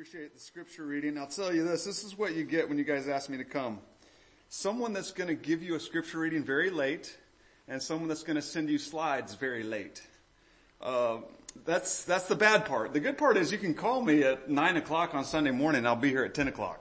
appreciate the scripture reading. I'll tell you this is what you get when you guys ask me to come. Someone that's going to give you a scripture reading very late, and someone that's going to send you slides very late. That's the bad part. The good part is you can call me at 9 o'clock on Sunday morning. I'll be here at 10 o'clock.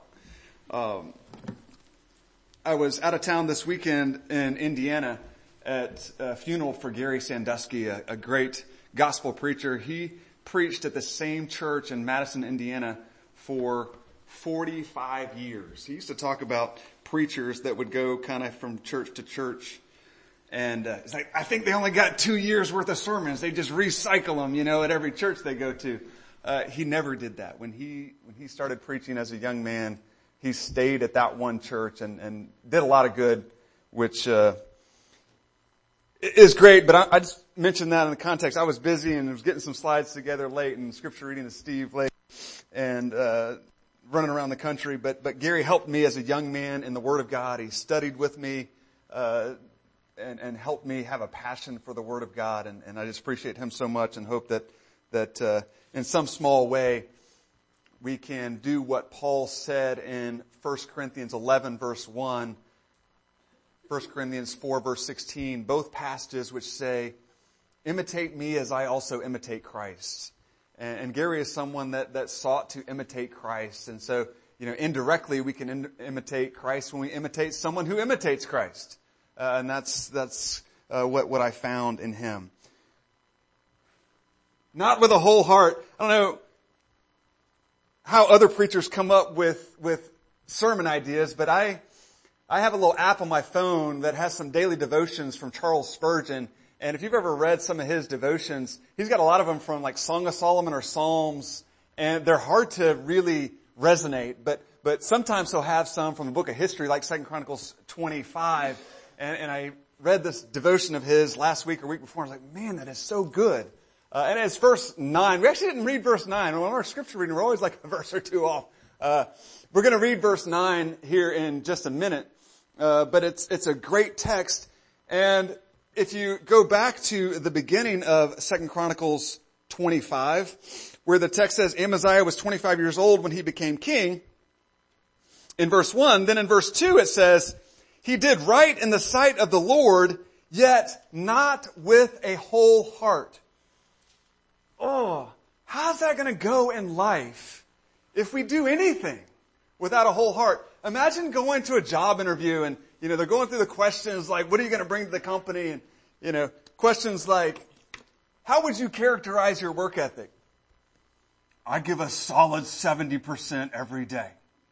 I was out of town this weekend in Indiana at a funeral for Gary Sandusky, a great gospel preacher. He preached at the same church in Madison, Indiana for 45 years. He used to talk about preachers that would go kind of from church to church. And it's like, I think they only got 2 years worth of sermons. They just recycle them, at every church they go to. He never did that. When he started preaching as a young man, he stayed at that one church and did a lot of good, which is great. But I just mentioned that in the context. I was busy and was getting some slides together late and scripture reading to Steve late and running around the country. But Gary helped me as a young man in the Word of God. He studied with me and helped me have a passion for the Word of God. And I just appreciate him so much and hope that in some small way we can do what Paul said in 1 Corinthians 11 verse 1, 1 Corinthians 4 verse 16, both passages which say, imitate me as I also imitate Christ. And Gary is someone that sought to imitate Christ. And so, indirectly we can imitate Christ when we imitate someone who imitates Christ. And that's what I found in him. Not with a whole heart. I don't know how other preachers come up with sermon ideas, but I have a little app on my phone that has some daily devotions from Charles Spurgeon. And if you've ever read some of his devotions, he's got a lot of them from like Song of Solomon or Psalms, and they're hard to really resonate. But sometimes he'll have some from the book of history, like 2 Chronicles 25. And I read this devotion of his last week or week before. I was like, man, that is so good. And it's verse 9. We actually didn't read verse 9. When our scripture reading, we're always like a verse or two off. We're going to read verse 9 here in just a minute. But it's a great text. And if you go back to the beginning of 2 Chronicles 25, where the text says Amaziah was 25 years old when he became king, in verse 1, then in verse 2 it says, he did right in the sight of the Lord, yet not with a whole heart. Oh, how's that going to go in life if we do anything without a whole heart? Imagine going to a job interview and, they're going through the questions like, what are you going to bring to the company? And, questions like, how would you characterize your work ethic? I give a solid 70% every day.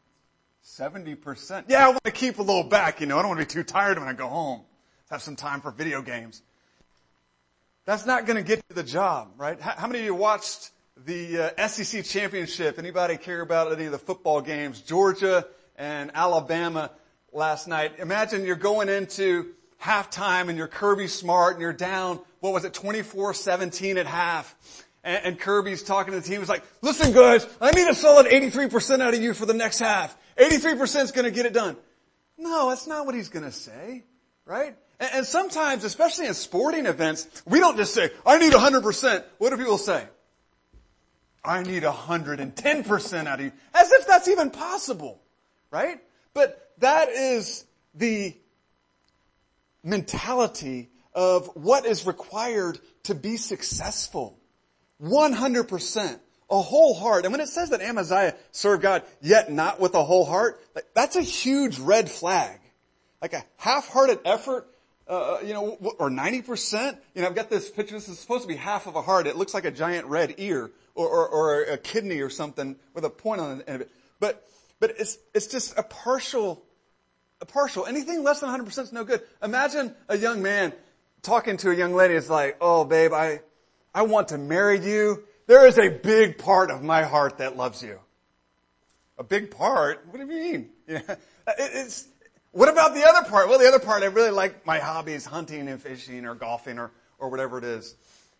70%? Yeah, I want to keep a little back, I don't want to be too tired when I go home. Have some time for video games. That's not going to get you the job, right? How many of you watched the SEC championship? Anybody care about any of the football games? Georgia and Alabama last night. Imagine you're going into halftime and you're Kirby Smart and you're down, 24-17 at half. And Kirby's talking to the team. He's like, listen guys, I need a solid 83% out of you for the next half. 83% is going to get it done. No, that's not what he's going to say, right? And sometimes, especially in sporting events, we don't just say, I need 100%. What do people say? I need 110% out of you. As if that's even possible, right? But that is the mentality of what is required to be successful. 100%. A whole heart. And when it says that Amaziah served God, yet not with a whole heart, that's a huge red flag. Like a half-hearted effort, or 90%. I've got this picture. This is supposed to be half of a heart. It looks like a giant red ear or a kidney or something with a point on the end of it. But it's just a partial. Anything less than 100% is no good. Imagine a young man talking to a young lady. It's like, oh babe, I want to marry you. There is a big part of my heart that loves you. A big part? What do you mean? What about the other part? Well, the other part, I really like my hobbies, hunting and fishing or golfing or whatever it is.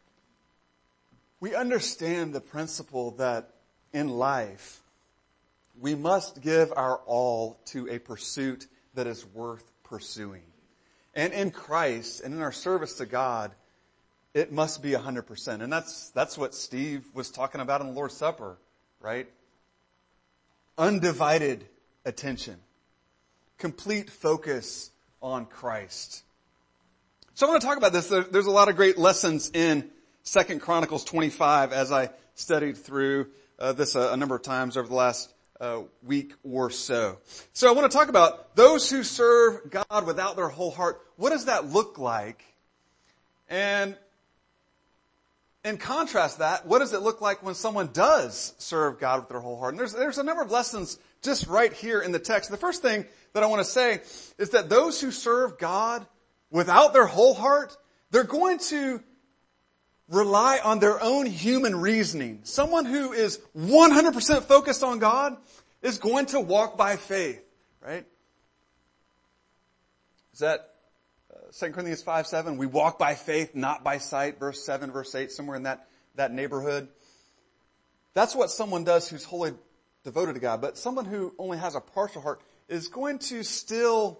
We understand the principle that in life, we must give our all to a pursuit that is worth pursuing. And in Christ and in our service to God, it must be 100%. And that's what Steve was talking about in the Lord's Supper, right? undivided attention, complete focus on Christ. So I want to talk about this. There's a lot of great lessons in 2 Chronicles 25 as I studied through this a number of times over the last week or so. So I want to talk about those who serve God without their whole heart. What does that look like? And in contrast that, what does it look like when someone does serve God with their whole heart? And there's a number of lessons just right here in the text. The first thing that I want to say is that those who serve God without their whole heart, they're going to rely on their own human reasoning. Someone who is 100% focused on God is going to walk by faith, right? Is that 2 Corinthians 5:7? We walk by faith, not by sight. Verse 7, verse 8, somewhere in that neighborhood. That's what someone does who's wholly devoted to God. But someone who only has a partial heart is going to still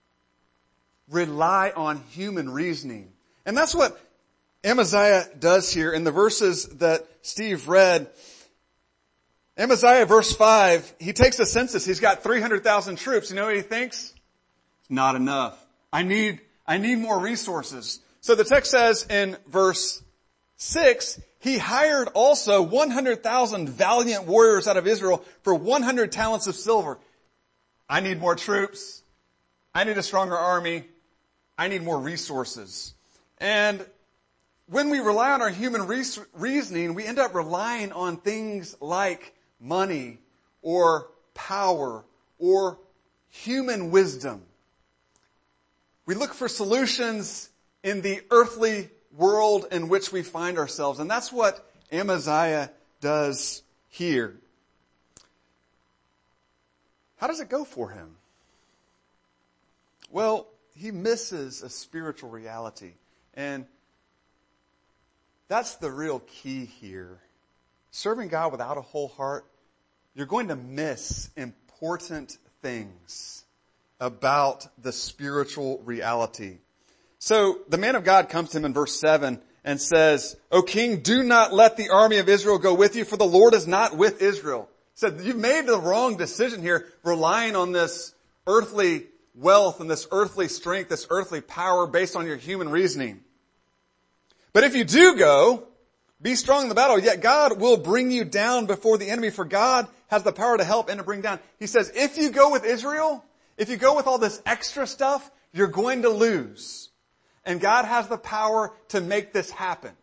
rely on human reasoning. And that's what Amaziah does here in the verses that Steve read. Amaziah, verse 5, he takes a census. He's got 300,000 troops. You know what he thinks? Not enough. I need more resources. So the text says in verse 6, he hired also 100,000 valiant warriors out of Israel for 100 talents of silver. I need more troops. I need a stronger army. I need more resources. And when we rely on our human reasoning, we end up relying on things like money or power or human wisdom. We look for solutions in the earthly world in which we find ourselves. And that's what Amaziah does here. How does it go for him? Well, he misses a spiritual reality. And that's the real key here. Serving God without a whole heart, you're going to miss important things about the spiritual reality. So the man of God comes to him in verse 7 and says, O king, do not let the army of Israel go with you, for the Lord is not with Israel. He said, you've made the wrong decision here, relying on this earthly wealth and this earthly strength, this earthly power based on your human reasoning. But if you do go, be strong in the battle, yet God will bring you down before the enemy, for God has the power to help and to bring down. He says, if you go with Israel, if you go with all this extra stuff, you're going to lose. And God has the power to make this happen.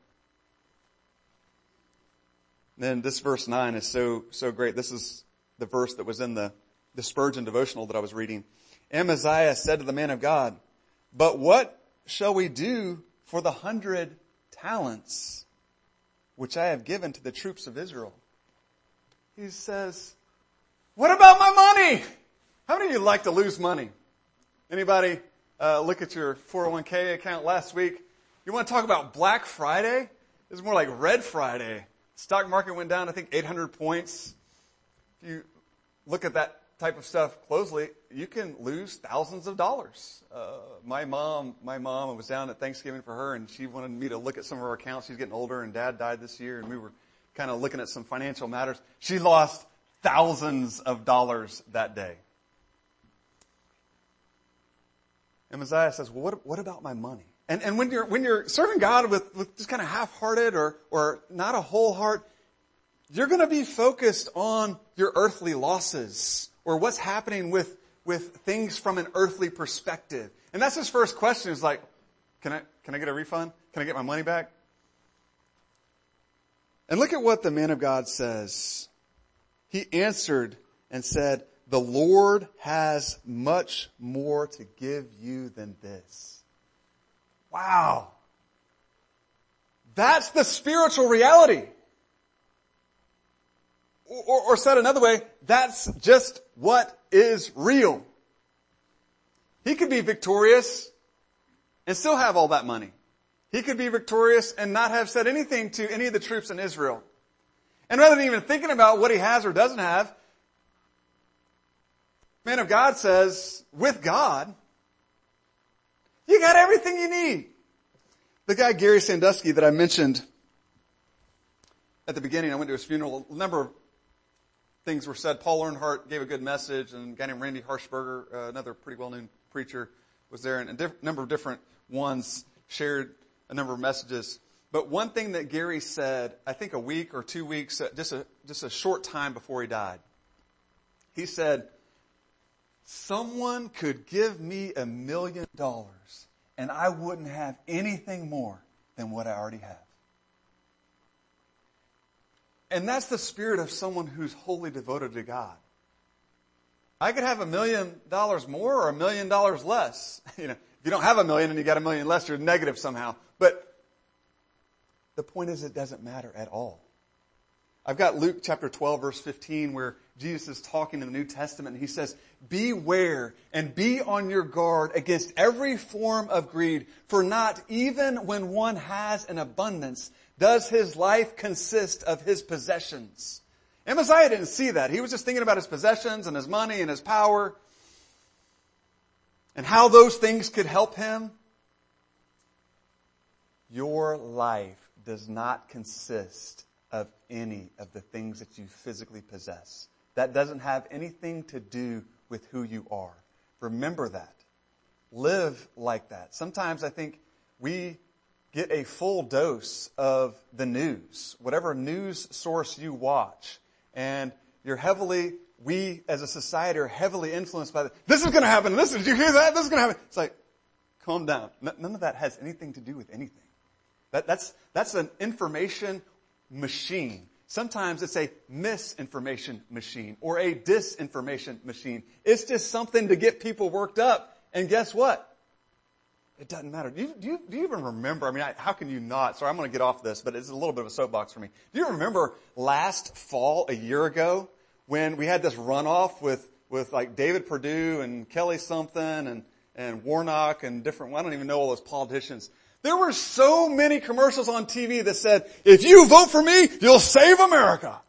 Then this verse 9 is so great. This is the verse that was in the Spurgeon devotional that I was reading. Amaziah said to the man of God, but what shall we do for the 100 talents which I have given to the troops of Israel? He says, what about my money? How many of you like to lose money? Anybody look at your 401k account last week? You want to talk about Black Friday? It's more like Red Friday. Stock market went down, I think, 800 points. If you look at that type of stuff closely, you can lose thousands of dollars. My mom, I was down at Thanksgiving for her, and she wanted me to look at some of her accounts. She's getting older, and Dad died this year, and we were kind of looking at some financial matters. She lost thousands of dollars that day. And Amaziah says, well, what about my money? And when you're serving God with just kind of half-hearted or not a whole heart, you're going to be focused on your earthly losses or what's happening with things from an earthly perspective. And that's his first question is like, can I get a refund? Can I get my money back? And look at what the man of God says. He answered and said, the Lord has much more to give you than this. Wow. That's the spiritual reality. Or said another way, that's just what is real. He could be victorious and still have all that money. He could be victorious and not have said anything to any of the troops in Israel. And rather than even thinking about what he has or doesn't have, man of God says, with God, you got everything you need. The guy Gary Sandusky that I mentioned at the beginning, I went to his funeral a number things were said. Paul Earnhardt gave a good message, and a guy named Randy Harshberger, another pretty well-known preacher, was there, and a number of different ones shared a number of messages. But one thing that Gary said, I think a week or 2 weeks, just a short time before he died, he said, someone could give me $1 million and I wouldn't have anything more than what I already have. And that's the spirit of someone who's wholly devoted to God. I could have $1 million more or $1 million less. If you don't have $1 million and you got $1 million less, you're negative somehow. But the point is, it doesn't matter at all. I've got Luke chapter 12, verse 15, where Jesus is talking in the New Testament, and he says, beware and be on your guard against every form of greed, for not even when one has an abundance does his life consist of his possessions. Amaziah didn't see that. He was just thinking about his possessions and his money and his power and how those things could help him. Your life does not consist of any of the things that you physically possess. That doesn't have anything to do with who you are. Remember that. Live like that. Sometimes I think we get a full dose of the news, whatever news source you watch, and we as a society are heavily influenced by this is going to happen. Did you hear that? This is going to happen. It's like, calm down. None of that has anything to do with anything. That's an information machine. Sometimes it's a misinformation machine or a disinformation machine. It's just something to get people worked up. And guess what? It doesn't matter. Do you even remember? How can you not? Sorry, I'm going to get off this, but it's a little bit of a soapbox for me. Do you remember last fall, a year ago, when we had this runoff with like David Perdue and Kelly something and Warnock and different, I don't even know all those politicians. There were so many commercials on TV that said, if you vote for me, you'll save America.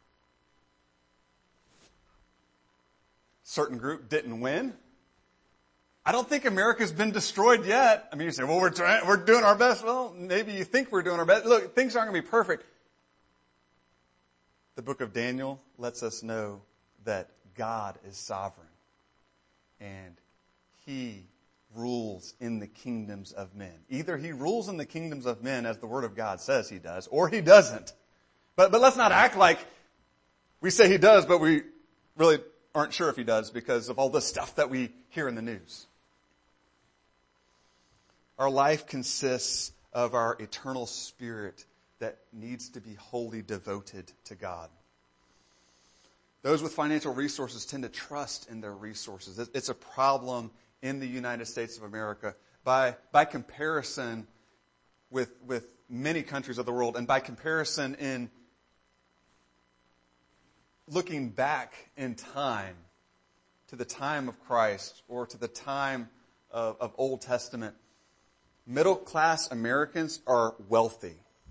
Certain group didn't win. I don't think America's been destroyed yet. You say, well, we're doing our best. Well, maybe you think we're doing our best. Look, things aren't going to be perfect. The book of Daniel lets us know that God is sovereign and He rules in the kingdoms of men. Either He rules in the kingdoms of men as the Word of God says He does, or He doesn't. But let's not act like we say He does, but we really aren't sure if He does because of all the stuff that we hear in the news. Our life consists of our eternal spirit that needs to be wholly devoted to God. Those with financial resources tend to trust in their resources. It's a problem in the United States of America. By comparison with many countries of the world, and by comparison in looking back in time to the time of Christ or to the time of Old Testament, middle-class Americans are wealthy.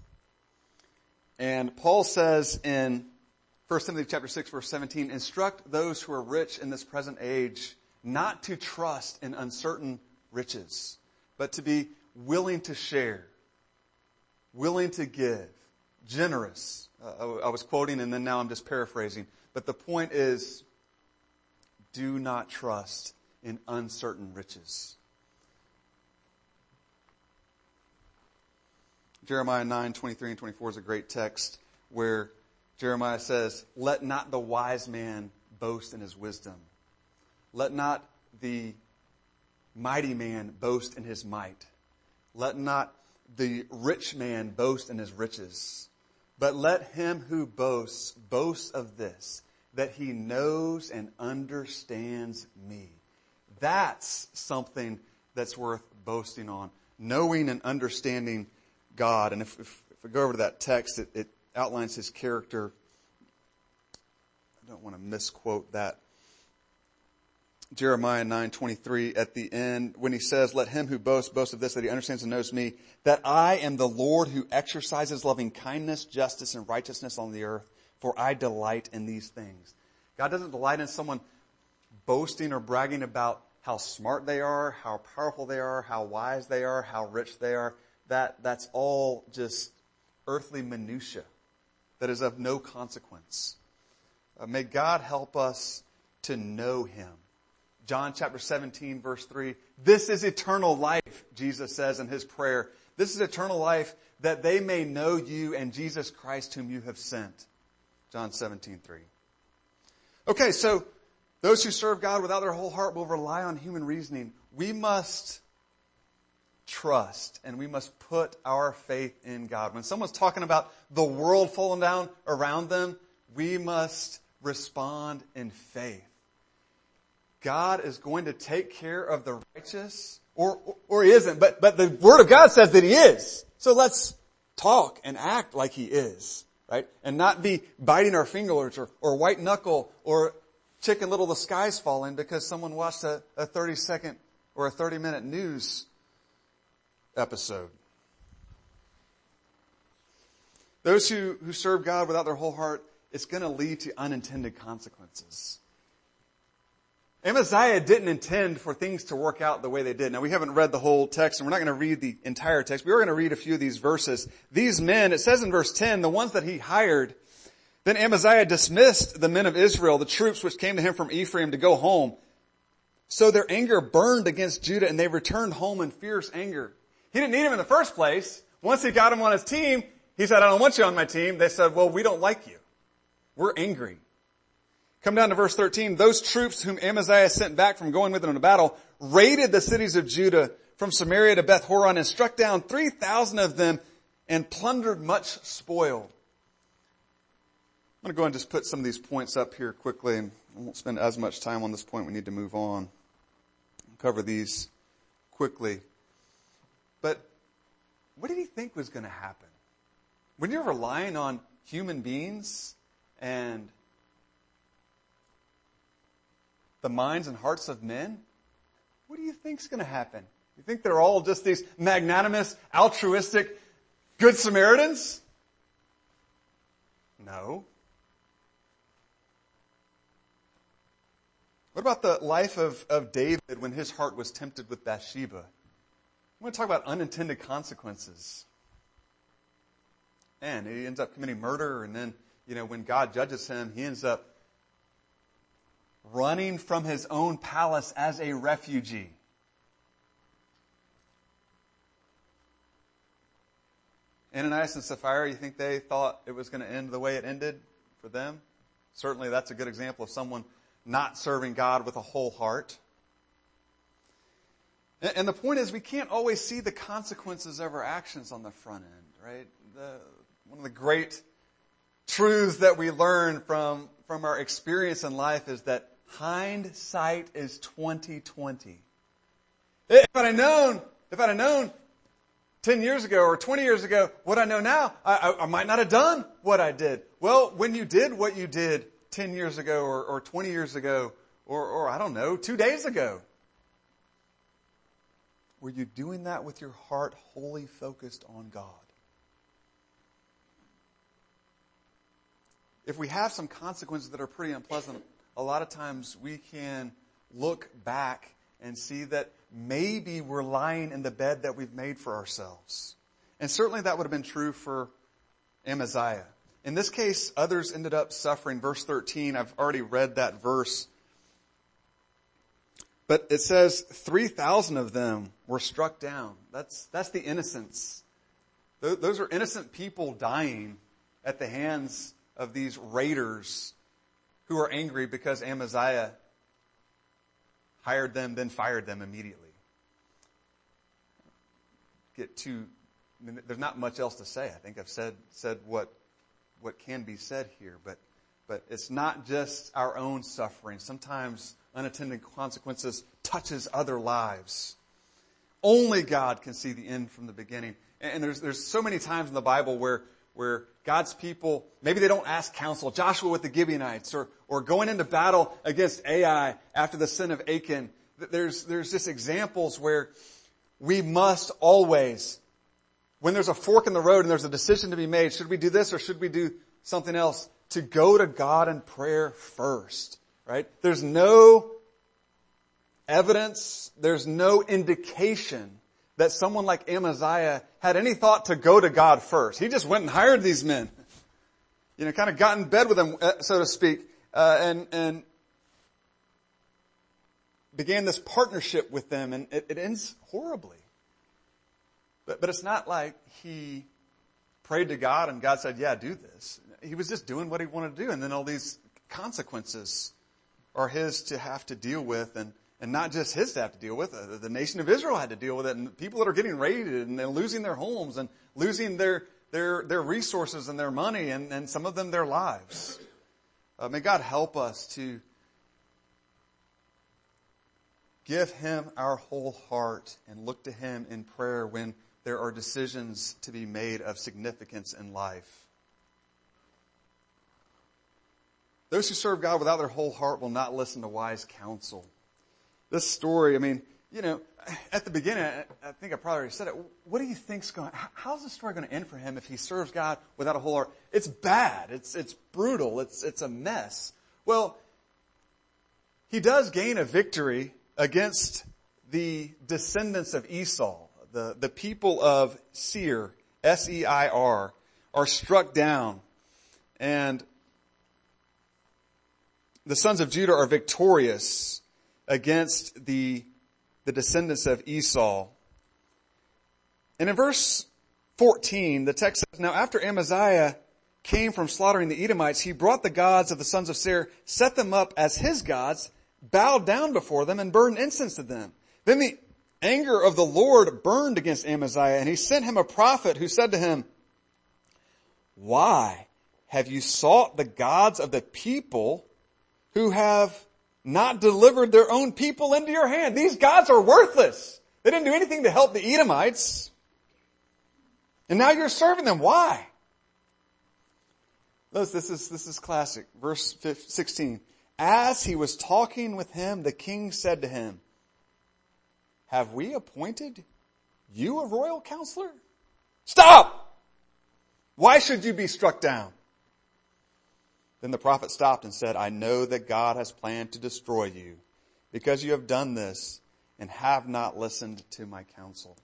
And Paul says in 1 Timothy chapter 6, verse 17, instruct those who are rich in this present age not to trust in uncertain riches, but to be willing to share, willing to give, generous. I was quoting and then now I'm just paraphrasing. But the point is, do not trust in uncertain riches. Jeremiah 9, 23 and 24 is a great text where Jeremiah says, let not the wise man boast in his wisdom. Let not the mighty man boast in his might. Let not the rich man boast in his riches. But let him who boasts, boast of this, that he knows and understands me. That's something that's worth boasting on. Knowing and understanding God. And if we go over to that text, it outlines his character. I don't want to misquote that. Jeremiah 9:23 at the end, when he says, let him who boasts, boast of this, that he understands and knows me, that I am the Lord who exercises loving kindness, justice, and righteousness on the earth, for I delight in these things. God doesn't delight in someone boasting or bragging about how smart they are, how powerful they are, how wise they are, how rich they are. That's all just earthly minutia that is of no consequence. May God help us to know Him. John chapter 17, verse 3. This is eternal life, Jesus says in His prayer. This is eternal life, that they may know you and Jesus Christ whom you have sent. John 17, 3. Okay, so those who serve God without their whole heart will rely on human reasoning. We must trust and we must put our faith in God. When someone's talking about the world falling down around them, we must respond in faith. God is going to take care of the righteous, or He isn't, but the Word of God says that He is. So let's talk and act like He is, right? And not be biting our fingers or white knuckle or Chicken Little the sky's falling because someone watched a 30-second or a 30-minute news episode. Those who serve God without their whole heart, it's going to lead to unintended consequences. Amaziah didn't intend for things to work out the way they did. Now, we haven't read the whole text, and we're not going to read the entire text. We are going to read a few of these verses. These men, it says in verse 10, the ones that he hired, then Amaziah dismissed the men of Israel, the troops which came to him from Ephraim, to go home. So their anger burned against Judah, and they returned home in fierce anger. He didn't need him in the first place. Once he got him on his team, he said, I don't want you on my team. They said, well, we don't like you. We're angry. Come down to verse 13. Those troops whom Amaziah sent back from going with him to battle raided the cities of Judah from Samaria to Beth Horon and struck down 3,000 of them and plundered much spoil. I'm going to go and just put some of these points up here quickly, and I won't spend as much time on this point. We need to move on. I'll cover these quickly. But what did he think was going to happen? When you're relying on human beings and the minds and hearts of men, what do you think is going to happen? You think they're all just these magnanimous, altruistic, good Samaritans? No. What about the life of David when his heart was tempted with Bathsheba? I want to talk about unintended consequences. And he ends up committing murder, and then, when God judges him, he ends up running from his own palace as a refugee. Ananias and Sapphira, you think they thought it was going to end the way it ended for them? Certainly that's a good example of someone not serving God with a whole heart. And the point is, we can't always see the consequences of our actions on the front end, right? One of the great truths that we learn from our experience in life is that hindsight is 20/20. If I'd have known 10 years ago or 20 years ago what I know now, I might not have done what I did. Well, when you did what you did 10 years ago or 20 years ago or I don't know, 2 days ago, were you doing that with your heart wholly focused on God? If we have some consequences that are pretty unpleasant, a lot of times we can look back and see that maybe we're lying in the bed that we've made for ourselves. And certainly that would have been true for Amaziah. In this case, others ended up suffering. Verse 13, I've already read that verse. But it says 3,000 of them were struck down. That's the innocents. Those are innocent people dying at the hands of these raiders who are angry because Amaziah hired them, then fired them immediately. There's not much else to say. I think I've said what can be said here, but it's not just our own suffering. Sometimes unintended consequences touches other lives. Only God can see the end from the beginning. And there's so many times in the Bible where God's people, maybe they don't ask counsel. Joshua with the Gibeonites, or going into battle against Ai after the sin of Achan. There's just examples where we must always, when there's a fork in the road and there's a decision to be made, should we do this or should we do something else? To go to God in prayer first, right? There's no evidence, there's no indication that someone like Amaziah had any thought to go to God first. He just went and hired these men. Kind of got in bed with them, so to speak. and began this partnership with them, and it ends horribly. But it's not like he prayed to God and God said, yeah, do this. He was just doing what he wanted to do, and then all these consequences are his to have to deal with, and not just his to have to deal with. The nation of Israel had to deal with it, and people that are getting raided and they're losing their homes and losing their resources and their money and some of them their lives. May God help us to give him our whole heart and look to him in prayer when there are decisions to be made of significance in life. Those who serve God without their whole heart will not listen to wise counsel. This story, at the beginning, I think I probably already said it. What do you think's how's the story going to end for him if he serves God without a whole heart? It's bad. It's brutal. It's a mess. Well, he does gain a victory against the descendants of Esau. The people of Seir, S-E-I-R, are struck down, and the sons of Judah are victorious against the descendants of Esau. And in verse 14, the text says, now after Amaziah came from slaughtering the Edomites, he brought the gods of the sons of Seir, set them up as his gods, bowed down before them, and burned incense to them. Then the anger of the Lord burned against Amaziah, and he sent him a prophet who said to him, why have you sought the gods of the people who have not delivered their own people into your hand? These gods are worthless. They didn't do anything to help the Edomites. And now you're serving them. Why? Notice this is classic. Verse 16. As he was talking with him, the king said to him, have we appointed you a royal counselor? Stop! Why should you be struck down? Then the prophet stopped and said, I know that God has planned to destroy you because you have done this and have not listened to my counsel.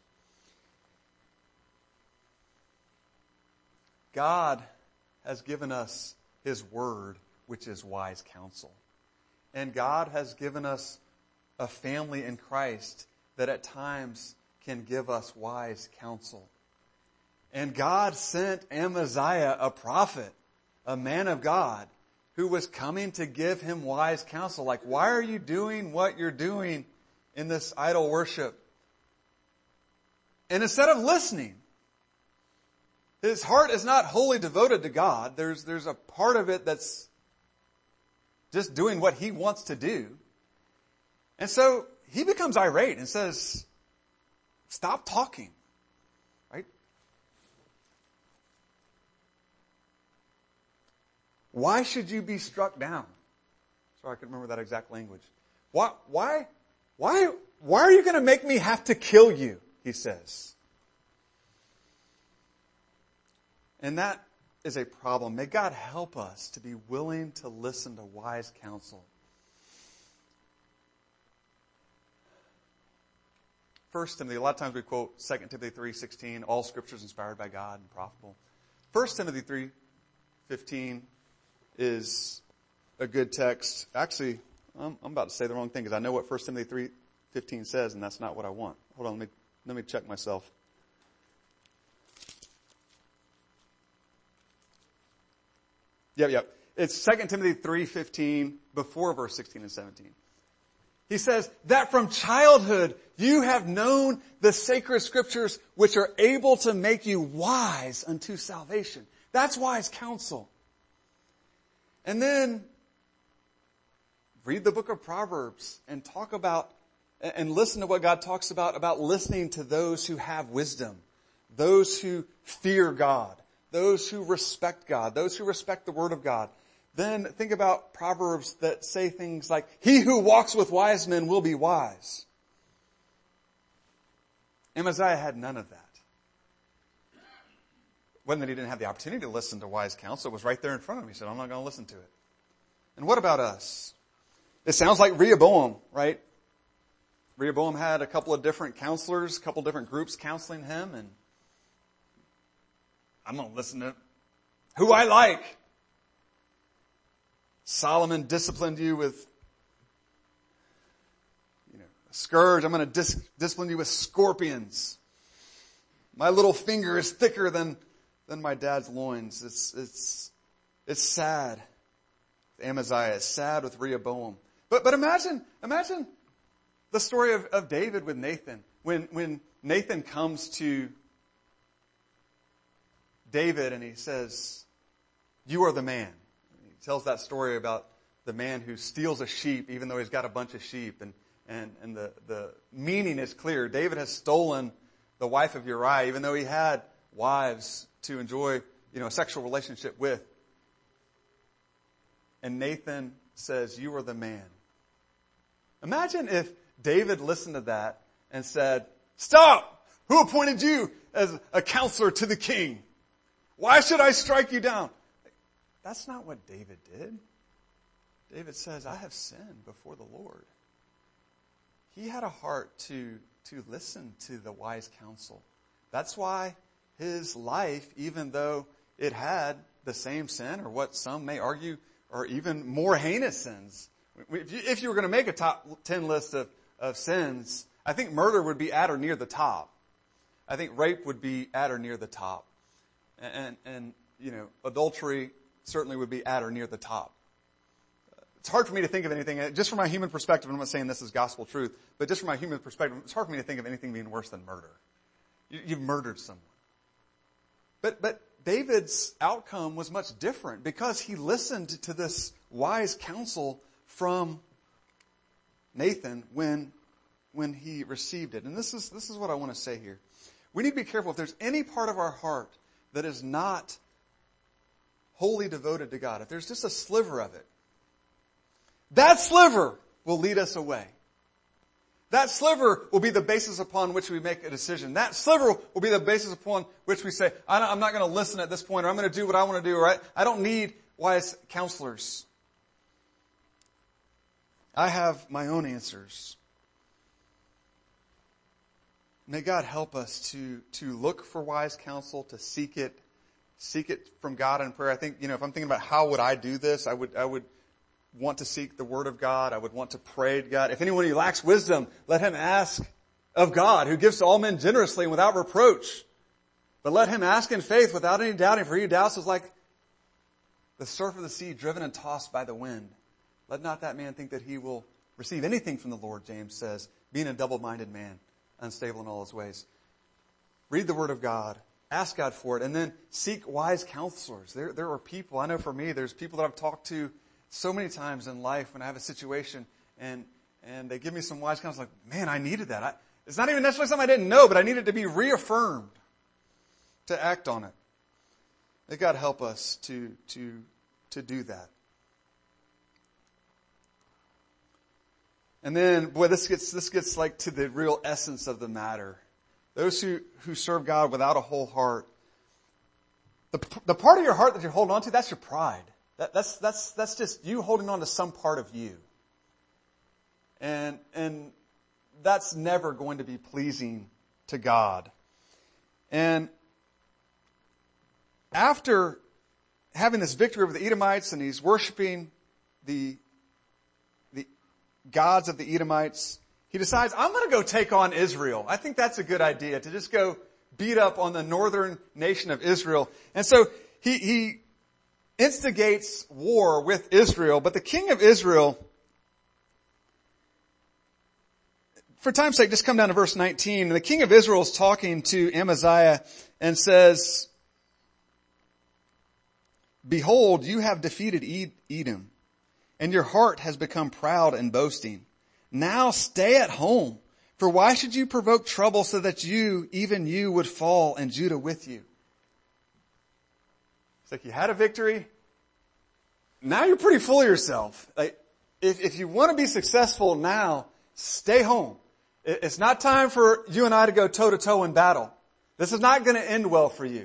God has given us his word, which is wise counsel. And God has given us a family in Christ that at times can give us wise counsel. And God sent Amaziah, a prophet, a man of God, who was coming to give him wise counsel. Like, why are you doing what you're doing in this idol worship? And instead of listening, his heart is not wholly devoted to God. There's a part of it that's just doing what he wants to do. And so he becomes irate and says, stop talking. Right? Why should you be struck down? Sorry, I couldn't remember that exact language. Why are you going to make me have to kill you? He says. And that is a problem. May God help us to be willing to listen to wise counsel. 1 Timothy, a lot of times we quote 2 Timothy 3:16, all scripture is inspired by God and profitable. 1 Timothy 3:15 is a good text. Actually, I'm about to say the wrong thing because I know what 1 Timothy 3:15 says, and that's not what I want. Hold on, let me check myself. Yep. It's 2 Timothy 3:15 before verse 16 and 17. He says that from childhood you have known the sacred scriptures which are able to make you wise unto salvation. That's wise counsel. And then read the book of Proverbs and talk about and listen to what God talks about listening to those who have wisdom, those who fear God, those who respect God, those who respect the word of God. Then think about Proverbs that say things like, he who walks with wise men will be wise. Amaziah had none of that. It wasn't that he didn't have the opportunity to listen to wise counsel. It was right there in front of him. He said, I'm not going to listen to it. And what about us? It sounds like Rehoboam, right? Rehoboam had a couple of different counselors, a couple of different groups counseling him, and I'm going to listen to who I like. Solomon disciplined you with, a scourge. I'm going to discipline you with scorpions. My little finger is thicker than my dad's loins. It's sad. Amaziah is sad with Rehoboam. But imagine the story of David with Nathan. When Nathan comes to David and he says, "You are the man." He tells that story about the man who steals a sheep even though he's got a bunch of sheep. And the meaning is clear. David has stolen the wife of Uriah even though he had wives to enjoy, a sexual relationship with. And Nathan says, "You are the man." Imagine if David listened to that and said, "Stop! Who appointed you as a counselor to the king? Why should I strike you down?" That's not what David did. David says, "I have sinned before the Lord." He had a heart to listen to the wise counsel. That's why his life, even though it had the same sin, or what some may argue are even more heinous sins. If you were going to make a top 10 list of sins, I think murder would be at or near the top. I think rape would be at or near the top. And adultery certainly would be at or near the top. It's hard for me to think of anything, just from my human perspective, I'm not saying this is gospel truth, but just from my human perspective, it's hard for me to think of anything being worse than murder. You've murdered someone. But David's outcome was much different because he listened to this wise counsel from Nathan when he received it. And this is what I want to say here. We need to be careful. If there's any part of our heart that is not wholly devoted to God, if there's just a sliver of it, that sliver will lead us away. That sliver will be the basis upon which we make a decision. That sliver will be the basis upon which we say, I'm not going to listen at this point, or I'm going to do what I want to do, right? I don't need wise counselors. I have my own answers. May God help us to look for wise counsel, to seek it from God in prayer. I think, if I'm thinking about how would I do this, I would want to seek the Word of God. I would want to pray to God. If anyone who lacks wisdom, let him ask of God, who gives to all men generously and without reproach. But let him ask in faith without any doubting, for he who doubts is like the surf of the sea driven and tossed by the wind. Let not that man think that he will receive anything from the Lord, James says, being a double-minded man, unstable in all his ways. Read the Word of God. Ask God for it. And then seek wise counselors. There are people, I know for me, there's people that I've talked to so many times in life when I have a situation and they give me some wise counsel, like, man, I needed that. It's not even necessarily something I didn't know, but I needed to be reaffirmed to act on it. May God help us to do that. And then, boy, this gets like to the real essence of the matter. Those who serve God without a whole heart, the part of your heart that you're holding on to, that's your pride. That's just you holding on to some part of you. And that's never going to be pleasing to God. And after having this victory over the Edomites, and he's worshiping the gods of the Edomites, he decides, I'm going to go take on Israel. I think that's a good idea, to just go beat up on the northern nation of Israel. And so he instigates war with Israel, but the king of Israel, for time's sake, just come down to verse 19. And the king of Israel is talking to Amaziah and says, "Behold, you have defeated Edom, and your heart has become proud and boasting. Now stay at home, for why should you provoke trouble so that even you would fall and Judah with you?" It's like you had a victory. Now you're pretty full of yourself. Like, if you want to be successful now, stay home. It's not time for you and I to go toe to toe in battle. This is not going to end well for you.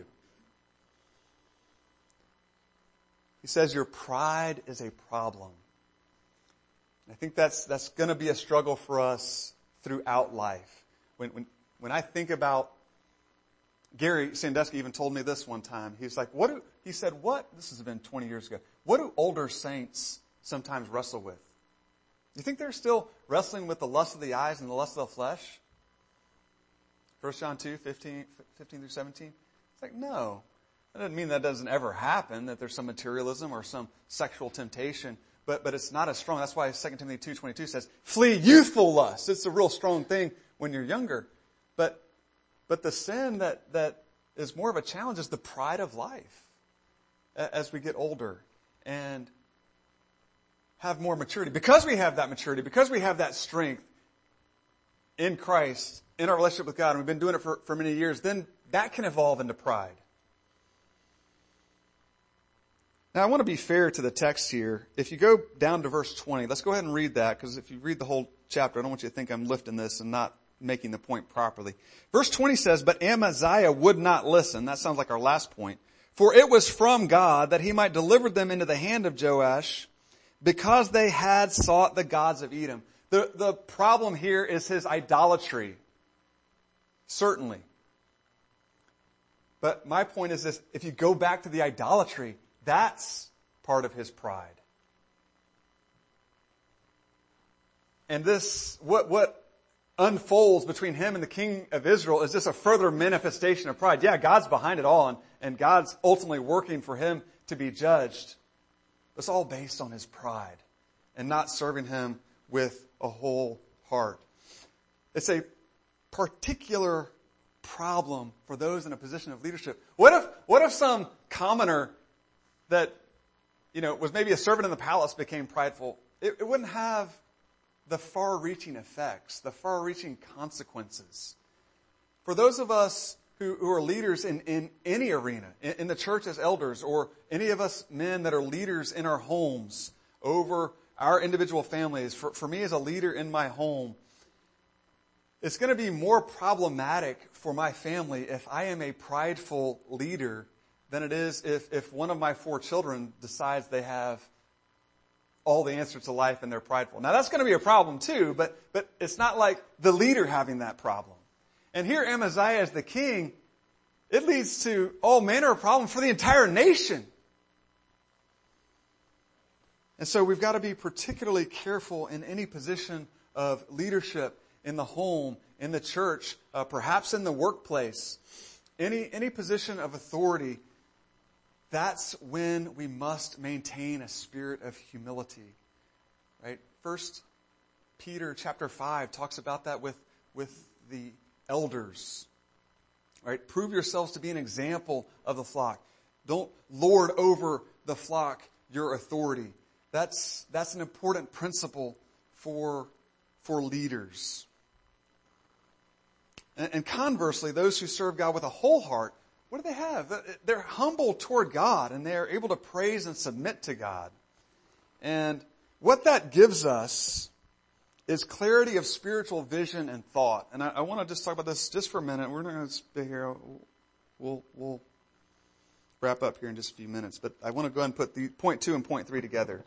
He says your pride is a problem. I think that's going to be a struggle for us throughout life. When I think about, Gary Sandusky even told me this one time. He was like, this has been 20 years ago. What do older saints sometimes wrestle with. You think they're still wrestling with the lust of the eyes and the lust of the flesh? 1 John 2, 15 through 17? It's like, no. That doesn't mean that doesn't ever happen, that there's some materialism or some sexual temptation, but it's not as strong. That's why 2 Timothy 2:22 says, flee youthful lust. It's a real strong thing when you're younger. But the sin that is more of a challenge is the pride of life as we get older and have more maturity. Because we have that maturity, because we have that strength in Christ, in our relationship with God, and we've been doing it for many years, then that can evolve into pride. Now, I want to be fair to the text here. If you go down to verse 20, let's go ahead and read that, because if you read the whole chapter, I don't want you to think I'm lifting this and not making the point properly. Verse 20 says, but Amaziah would not listen. That sounds like our last point. For it was from God that he might deliver them into the hand of Joash, because they had sought the gods of Edom. The problem here is his idolatry. Certainly. But my point is this, if you go back to the idolatry, that's part of his pride. And this, what unfolds between him and the king of Israel is just a further manifestation of pride. Yeah, God's behind it all, and God's ultimately working for him to be judged. It's all based on his pride and not serving him with a whole heart. It's a particular problem for those in a position of leadership. What if some commoner that, was maybe a servant in the palace became prideful? It wouldn't have the far-reaching effects, the far-reaching consequences. For those of us who are leaders in any arena, in the church as elders, or any of us men that are leaders in our homes over our individual families, for me as a leader in my home, it's going to be more problematic for my family if I am a prideful leader than it is if one of my 4 children decides they have all the answers to life and they're prideful. Now that's going to be a problem too, but it's not like the leader having that problem. And here Amaziah as the king, it leads to all manner of problems for the entire nation. And so we've got to be particularly careful in any position of leadership in the home, in the church, perhaps in the workplace, any position of authority. That's when we must maintain a spirit of humility, right? 1 Peter chapter 5 talks about that with the elders, right? Prove yourselves to be an example of the flock. Don't lord over the flock your authority. That's an important principle for leaders. And conversely, those who serve God with a whole heart, what do they have? They're humble toward God, and they're able to praise and submit to God. And what that gives us is clarity of spiritual vision and thought. And I want to just talk about this just for a minute. We're not going to stay here. We'll wrap up here in just a few minutes. But I want to go ahead and put the point 2 and point 3 together.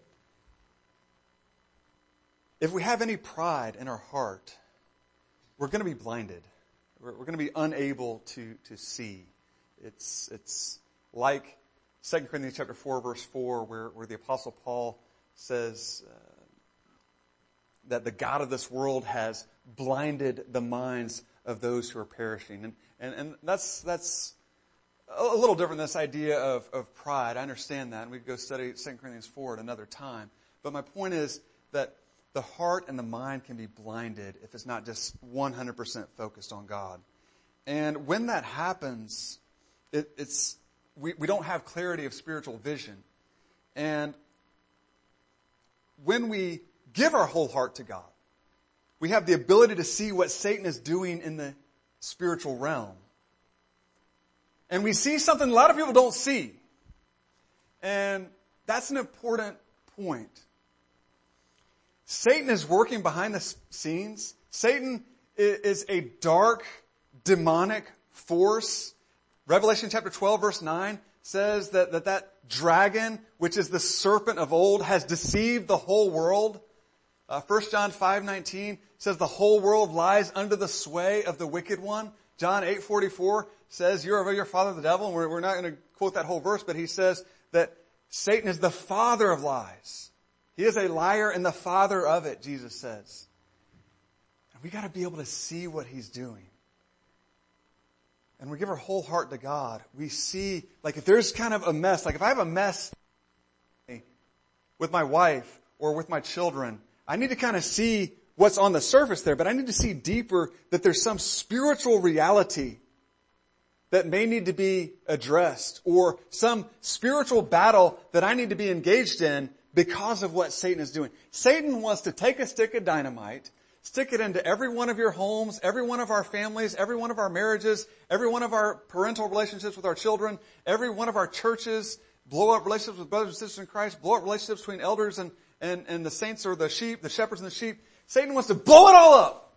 If we have any pride in our heart, we're going to be blinded. We're going to be unable to see. It's like 2 Corinthians chapter 4, verse 4, where the Apostle Paul says that the God of this world has blinded the minds of those who are perishing. And that's a little different than this idea of pride. I understand that, and we could go study 2 Corinthians 4 at another time. But my point is that the heart and the mind can be blinded if it's not just 100% focused on God. And when that happens, we don't have clarity of spiritual vision. And when we give our whole heart to God, we have the ability to see what Satan is doing in the spiritual realm. And we see something a lot of people don't see. And that's an important point. Satan is working behind the scenes. Satan is a dark, demonic force. Revelation chapter 12, verse 9 says that dragon, which is the serpent of old, has deceived the whole world. 1 John 5:19 says the whole world lies under the sway of the wicked one. John 8:44 says you're of your father the devil. And we're not going to quote that whole verse, but he says that Satan is the father of lies. He is a liar and the father of it, Jesus says. And we got to be able to see what he's doing. And we give our whole heart to God. We see, like if there's kind of a mess, like if I have a mess with my wife or with my children, I need to kind of see what's on the surface there, but I need to see deeper that there's some spiritual reality that may need to be addressed, or some spiritual battle that I need to be engaged in because of what Satan is doing. Satan wants to take a stick of dynamite, stick it into every one of your homes, every one of our families, every one of our marriages, every one of our parental relationships with our children, every one of our churches, blow up relationships with brothers and sisters in Christ, blow up relationships between elders and the saints or the sheep, the shepherds and the sheep. Satan wants to blow it all up.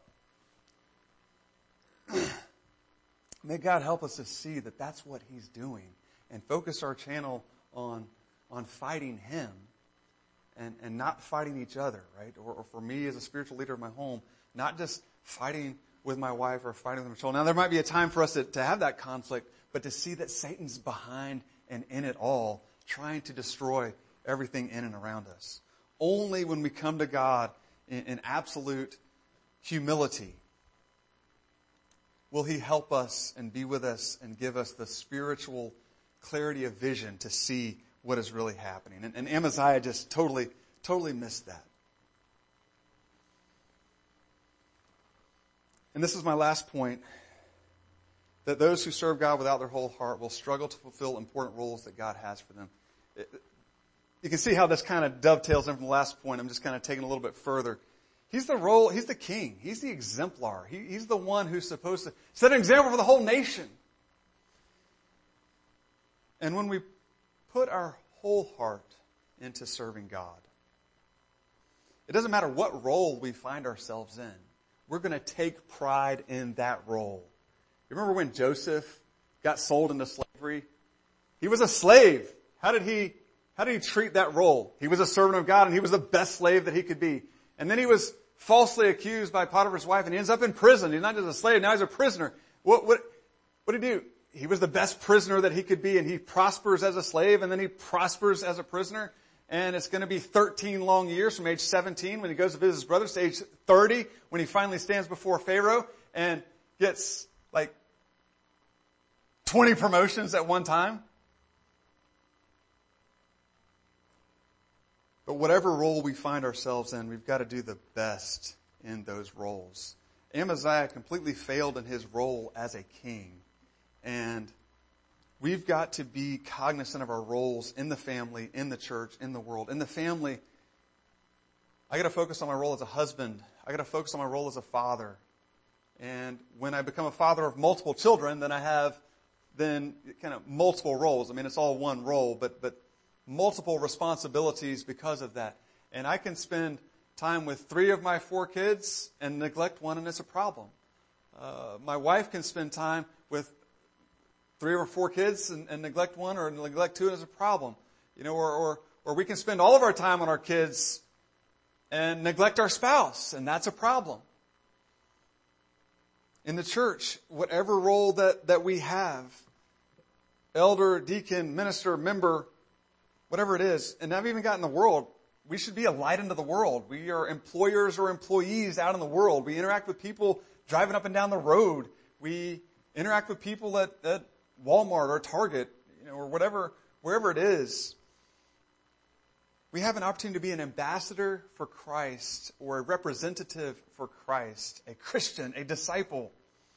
May God help us to see that that's what he's doing and focus our channel on fighting him and not fighting each other, right? Or for me as a spiritual leader of my home, not just fighting with my wife or fighting with my children. Now there might be a time for us to have that conflict, but to see that Satan's behind and in it all, trying to destroy everything in and around us. Only when we come to God in absolute humility will he help us and be with us and give us the spiritual clarity of vision to see what is really happening. And Amaziah just totally missed that. And this is my last point, that those who serve God without their whole heart will struggle to fulfill important roles that God has for them. You can see how this kind of dovetails in from the last point. I'm just kind of taking a little bit further. He's the king. He's the exemplar. He's the one who's supposed to set an example for the whole nation. And when we put our whole heart into serving God, it doesn't matter what role we find ourselves in. We're going to take pride in that role. You remember when Joseph got sold into slavery? He was a slave. How did he treat that role? He was a servant of God and he was the best slave that he could be. And then he was falsely accused by Potiphar's wife and he ends up in prison. He's not just a slave, now he's a prisoner. What did he do? He was the best prisoner that he could be, and he prospers as a slave and then he prospers as a prisoner. And it's going to be 13 long years from age 17 when he goes to visit his brothers to age 30 when he finally stands before Pharaoh and gets like 20 promotions at one time. But whatever role we find ourselves in, we've got to do the best in those roles. Amaziah completely failed in his role as a king. And we've got to be cognizant of our roles in the family, in the church, in the world. In the family, I got to focus on my role as a husband. I got to focus on my role as a father. And when I become a father of multiple children, then I have kind of multiple roles. I mean, it's all one role, but multiple responsibilities because of that. And I can spend time with 3 of my 4 kids and neglect one, and it's a problem. My wife can spend time with 3 or 4 kids and neglect one or neglect 2, and it's a problem. You know, or we can spend all of our time on our kids and neglect our spouse, and that's a problem. In the church, whatever role that we have, elder, deacon, minister, member, whatever it is, and I've even got in the world, we should be a light into the world. We are employers or employees out in the world. We interact with people driving up and down the road. We interact with people at Walmart or Target, you know, or wherever it is. We have an opportunity to be an ambassador for Christ or a representative for Christ, a Christian, a disciple.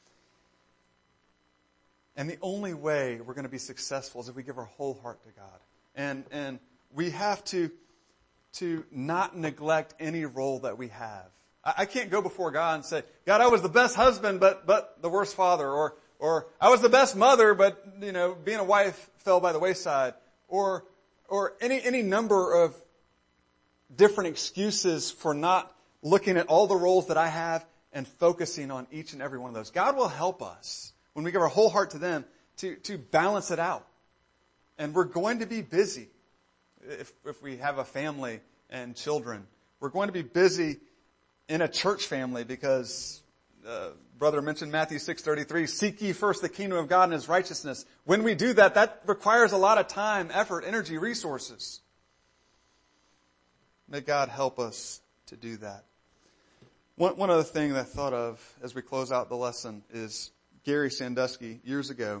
And the only way we're going to be successful is if we give our whole heart to God. And we have to not neglect any role that we have. I can't go before God and say, God, I was the best husband, but the worst father. Or I was the best mother, but, you know, being a wife fell by the wayside. Or any number of different excuses for not looking at all the roles that I have and focusing on each and every one of those. God will help us when we give our whole heart to them to balance it out. And we're going to be busy if we have a family and children. We're going to be busy in a church family because brother mentioned Matthew 6:33, seek ye first the kingdom of God and his righteousness. When we do that, that requires a lot of time, effort, energy, resources. May God help us to do that. One other thing that I thought of as we close out the lesson is Gary Sandusky, years ago.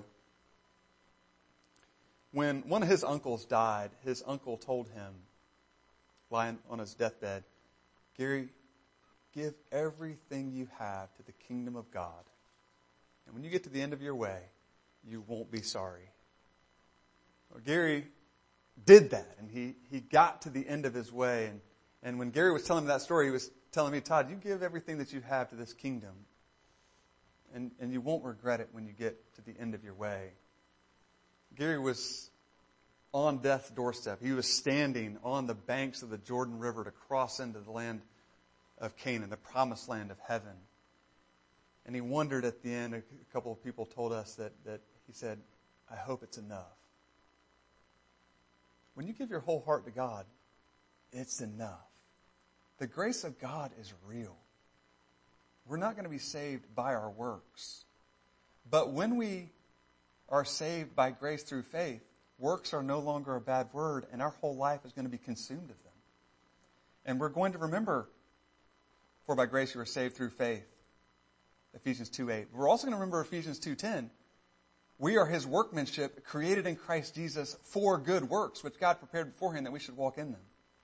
When one of his uncles died, his uncle told him, lying on his deathbed, Gary, give everything you have to the kingdom of God. And when you get to the end of your way, you won't be sorry. Well, Gary did that, and he got to the end of his way. And when Gary was telling me that story, he was telling me, Todd, you give everything that you have to this kingdom, and you won't regret it when you get to the end of your way. Gary was on death's doorstep. He was standing on the banks of the Jordan River to cross into the land of Canaan, the promised land of heaven. And he wondered at the end, a couple of people told us that he said, I hope it's enough. When you give your whole heart to God, it's enough. The grace of God is real. We're not going to be saved by our works. But when we are saved by grace through faith, works are no longer a bad word, and our whole life is going to be consumed of them. And we're going to remember, for by grace you are saved through faith, Ephesians 2:8. We're also going to remember Ephesians 2:10. We are His workmanship, created in Christ Jesus for good works, which God prepared beforehand that we should walk in them.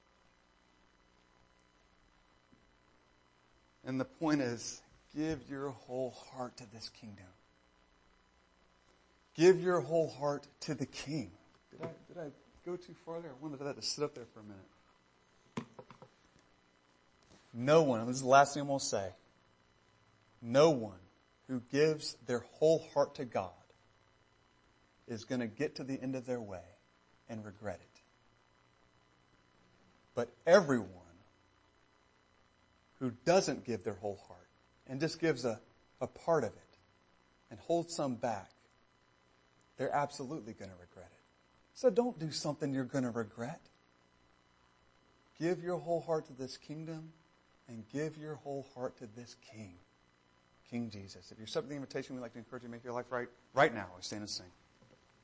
And the point is, give your whole heart to this kingdom. Give your whole heart to the King. Did I go too far there? I wanted that to sit up there for a minute. No one, this is the last thing I'm going to say, no one who gives their whole heart to God is going to get to the end of their way and regret it. But everyone who doesn't give their whole heart and just gives a part of it and holds some back, they're absolutely going to regret it. So don't do something you're going to regret. Give your whole heart to this kingdom and give your whole heart to this King, King Jesus. If you're accepting the invitation, we'd like to encourage you to make your life right now. Stand and sing.